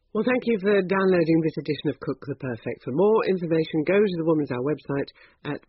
Well, thank you for downloading this edition of Cook the Perfect. For more information, go to the Woman's Hour website at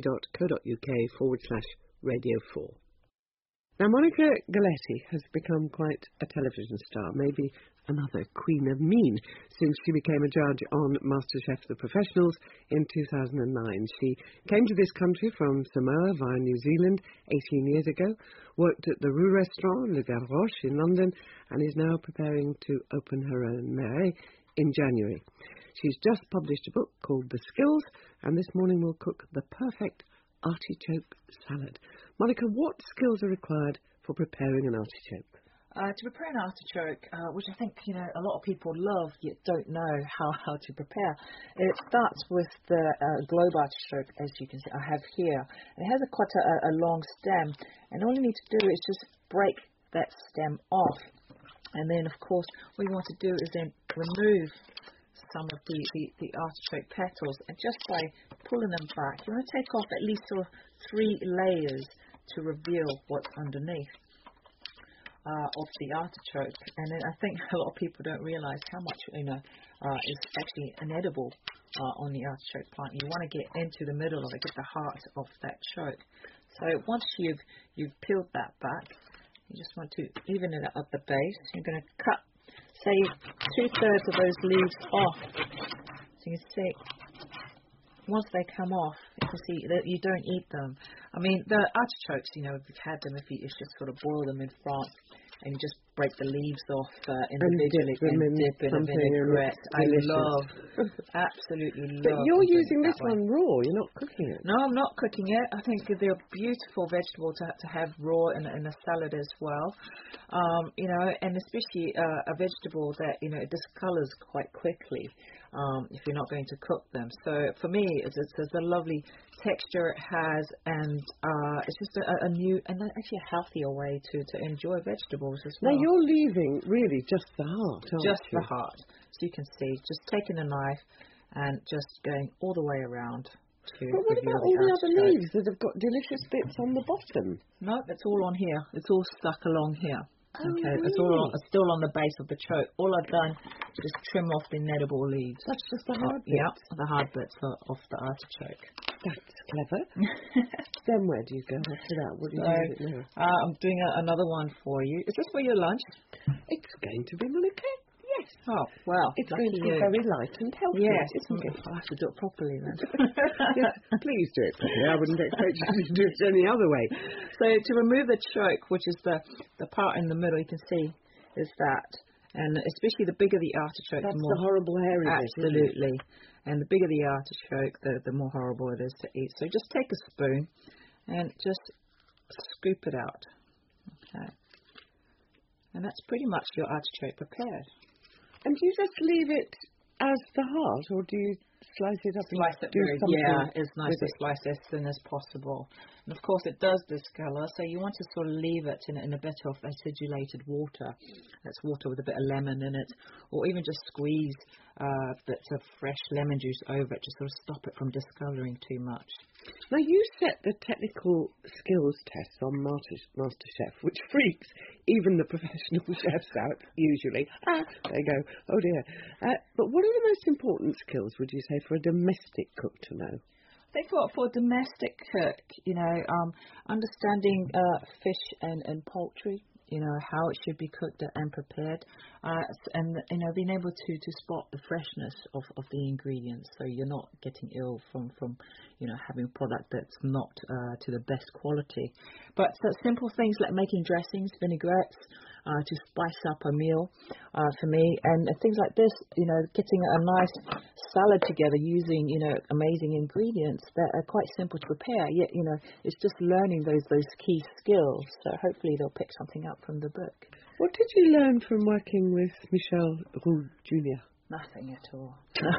bbc.co.uk/Radio 4. Now, Monica Galetti has become quite a television star, maybe another Queen of Mean, since she became a judge on MasterChef The Professionals in 2009. She came to this country from Samoa via New Zealand 18 years ago, worked at the Roux restaurant, Le Gavroche in London, and is now preparing to open her own meret in January. She's just published a book called The Skills, and this morning we'll cook the perfect artichoke salad. Monica, what skills are required for preparing an artichoke? To prepare an artichoke, which I think, a lot of people love yet don't know how to prepare. It starts with the globe artichoke, as you can see I have here. It has quite a long stem, and all you need to do is just break that stem off. And then, of course, what you want to do is then remove some of the artichoke petals, and just by pulling them back, you want to take off at least sort of 3 layers to reveal what's underneath of the artichoke. And then I think a lot of people don't realize how much is actually inedible on the artichoke plant. You want to get into the middle of it, get the heart of that choke. So once you've peeled that back, you just want to even it at the base. You're going to cut, say, 2/3 of those leaves off. So you can see, once they come off, you can see that you don't eat them. I mean, the artichokes, if you've had them, if you just sort of boil them in France and you just break the leaves off individually and dip in a vinaigrette. Absolutely love. But you're using this one raw, you're not cooking it. No, I'm not cooking it. I think they're a beautiful vegetable to have raw in a salad as well. And especially a vegetable that, it discolors quite quickly if you're not going to cook them. So for me, it's a lovely texture it has, and it's just a new and actually a healthier way to enjoy vegetables as well. Now you're leaving really just the heart, aren't just you? the heart. So you can see, just taking a knife and just going all the way around to. But what about all the other leaves that have got delicious bits on the bottom? No, it's all on here. It's all stuck along here. Oh, okay, really? It's still on the base of the choke. All I've done is just trim off the inedible leaves. That's just the hard bits? Yeah, the hard bits off the artichoke. That's clever. Then where do you go after that? What do you do with it now? I'm doing another one for you. Is this for your lunch? It's going to be Monica. Yes. Oh, well. It's going to be very light and healthy, yes, isn't it? I have to do it properly then. Yes, please do it properly. I wouldn't expect you to do it any other way. So to remove the choke, which is the part in the middle, you can see, is that. And especially the bigger the artichoke, that's the more the horrible hairy bit. Absolutely. And the bigger the artichoke, the more horrible it is to eat. So just take a spoon and just scoop it out. Okay. And that's pretty much your artichoke prepared. And do you just leave it as the heart, or do you slice it up? It's nice to slice as thin as possible. And of course it does discolor, so you want to sort of leave it in a bit of acidulated water. That's water with a bit of lemon in it, or even just squeeze bits of fresh lemon juice over it to sort of stop it from discoloring too much. Now you set the technical skills tests on MasterChef, which freaks even the professional chefs out usually. They go, oh dear. But what are the most important skills, would you say, for a domestic cook to know? I think for a domestic cook, understanding fish and poultry, how it should be cooked and prepared, and being able to spot the freshness of the ingredients, so you're not getting ill from having a product that's not to the best quality. But simple things like making dressings, vinaigrettes, to spice up a meal for me, and things like this, getting a nice salad together using amazing ingredients that are quite simple to prepare, yet it's just learning those key skills. So hopefully they'll pick something up from the book. What did you learn from working with Michel Roux Jr.? Nothing at all.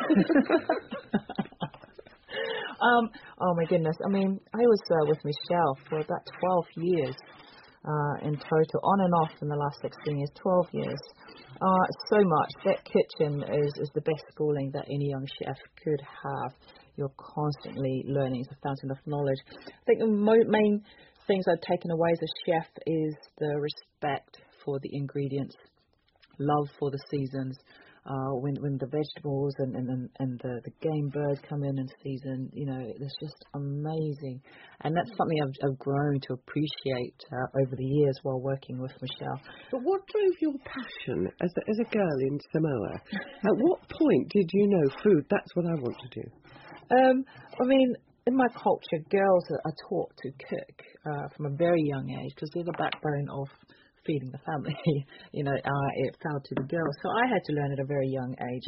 Oh my goodness, I mean, I was with Michel for about 12 years in total, on and off in the last 16 years, 12 years. So much. That kitchen is the best schooling that any young chef could have. You're constantly learning. It's a fountain of knowledge. I think the main things I've taken away as a chef is the respect for the ingredients, love for the seasons, when the vegetables and the game birds come in season, it's just amazing. And that's something I've grown to appreciate over the years while working with Michelle. But what drove your passion as a girl in Samoa? At what point did you know food, that's what I want to do? In my culture, girls are taught to cook from a very young age because they're the backbone of feeding the family. It fell to the girls. So I had to learn at a very young age.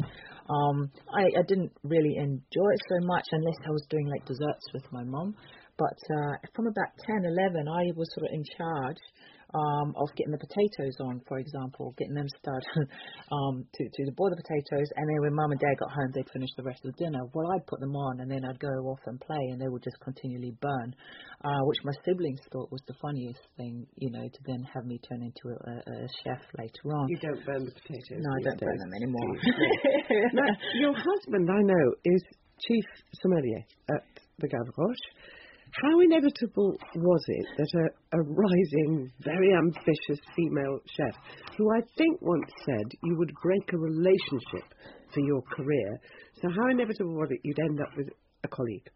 I didn't really enjoy it so much unless I was doing like desserts with my mum. But from about 10, 11, I was sort of in charge of getting the potatoes on, for example, getting them started to boil the potatoes, and then when Mum and Dad got home, they'd finish the rest of the dinner. Well, I'd put them on, and then I'd go off and play, and they would just continually burn, which my siblings thought was the funniest thing, to then have me turn into a chef later on. You don't burn the potatoes? No, I don't burn them anymore. Now, your husband, I know, is chief sommelier at the Gavroche. How inevitable was it that a rising, very ambitious female chef, who I think once said you would break a relationship for your career, so how inevitable was it you'd end up with a colleague?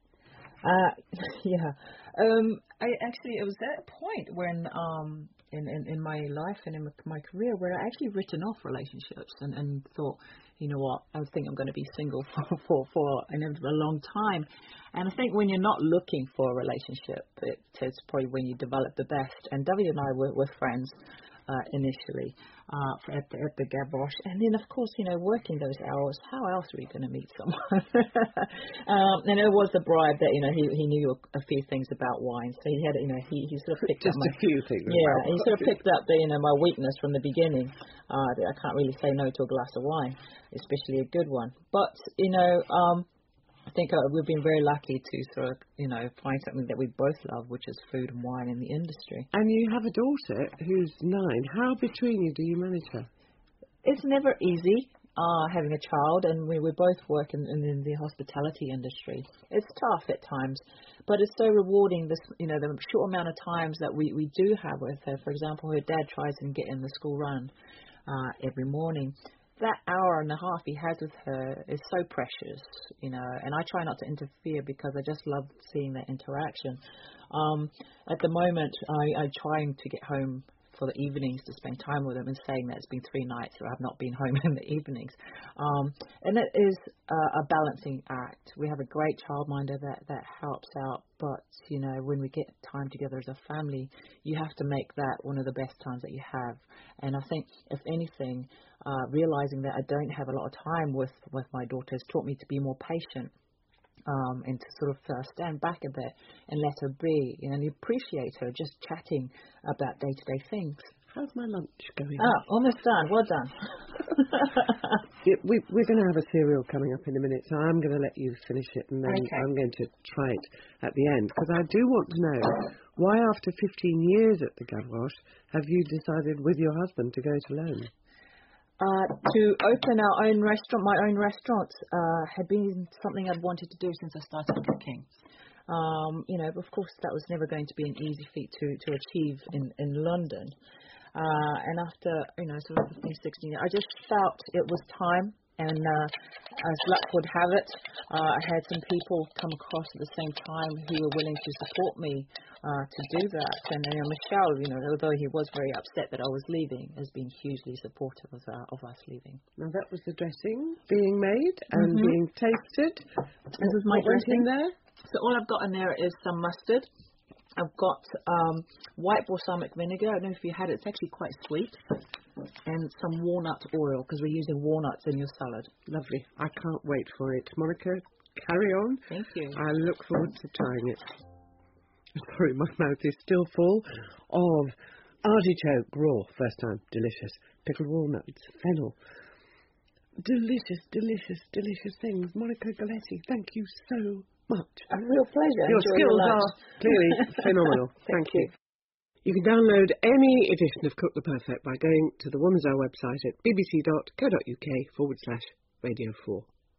Yeah. It was that point when in my life and in my career where I actually written off relationships and thought, you know what, I think I'm going to be single for a long time. And I think when you're not looking for a relationship, it's probably when you develop the best. And David and I were friends initially at the Gavroche. And then, of course, working those hours, how else are we going to meet someone? And it was the bribe that, he knew a few things about wine. So he had, he sort of picked Just up a few things. Yeah, he sort of picked up my weakness from the beginning. That I can't really say no to a glass of wine, especially a good one. But, I think we've been very lucky to sort of, find something that we both love, which is food and wine in the industry. And you have a daughter who's 9. How between you do you manage her? It's never easy having a child, and we both work in the hospitality industry. It's tough at times, but it's so rewarding. The short amount of times that we do have with her. For example, her dad tries and get in the school run every morning. That hour and a half he has with her is so precious, and I try not to interfere because I just love seeing that interaction. At the moment, I'm trying to get home for the evenings to spend time with them, and saying that it's been 3 nights where I've not been home in the evenings. And it is a balancing act. We have a great childminder that helps out, but, when we get time together as a family, you have to make that one of the best times that you have. And I think, if anything, realizing that I don't have a lot of time with my daughter has taught me to be more patient. And to sort of stand back a bit and let her be, and appreciate her just chatting about day-to-day things. How's my lunch going? Almost done. Well done. We're going to have a cereal coming up in a minute, so I'm going to let you finish it, and then I'm going to try it at the end, because I do want to know why, after 15 years at the Gavroche, have you decided with your husband to go it alone? To open my own restaurant, had been something I'd wanted to do since I started cooking. Of course, that was never going to be an easy feat to achieve in London. And after, sort of 15, 16 years, I just felt it was time. And as luck would have it, I had some people come across at the same time who were willing to support me to do that. And Michelle, although he was very upset that I was leaving, has been hugely supportive of us leaving. Now that was the dressing being made and being tasted. This is my dressing in there. So all I've got in there is some mustard. I've got white balsamic vinegar. I don't know if you had it. It's actually quite sweet. And some walnut oil, because we're using walnuts in your salad. Lovely. I can't wait for it. Monica, carry on. Thank you. I look forward to trying it. Sorry, my mouth is still full of artichoke raw. First time. Delicious. Pickled walnuts. Fennel. Delicious, delicious, delicious things. Monica Galetti, thank you so much. A real pleasure. Your skills are clearly phenomenal. Thank you. You can download any edition of Cook the Perfect by going to the Woman's Hour website at bbc.co.uk/Radio 4.